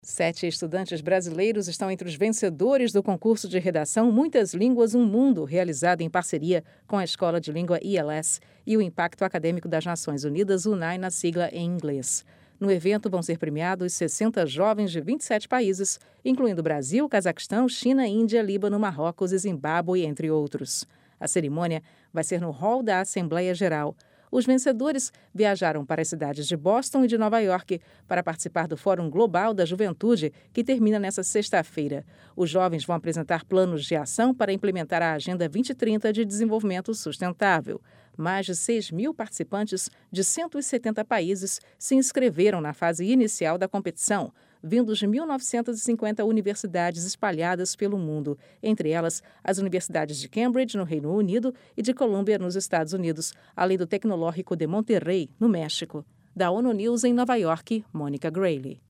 7 estudantes brasileiros estão entre os vencedores do concurso de redação Muitas Línguas, um Mundo, realizado em parceria com a Escola de Língua ILS e o Impacto Acadêmico das Nações Unidas, UNAI, na sigla em inglês. No evento vão ser premiados 60 jovens de 27 países, incluindo Brasil, Cazaquistão, China, Índia, Líbano, Marrocos e Zimbábue, entre outros. A cerimônia vai ser no hall da Assembleia Geral. Os vencedores viajaram para as cidades de Boston e de Nova York para participar do Fórum Global da Juventude, que termina nesta sexta-feira. Os jovens vão apresentar planos de ação para implementar a Agenda 2030 de Desenvolvimento Sustentável. Mais de 6.000 participantes de 170 países se inscreveram na fase inicial da competição, vindos de 1.950 universidades espalhadas pelo mundo, entre elas as universidades de Cambridge, no Reino Unido, e de Columbia, nos Estados Unidos, além do Tecnológico de Monterrey, no México. Da ONU News em Nova York, Mônica Grayle.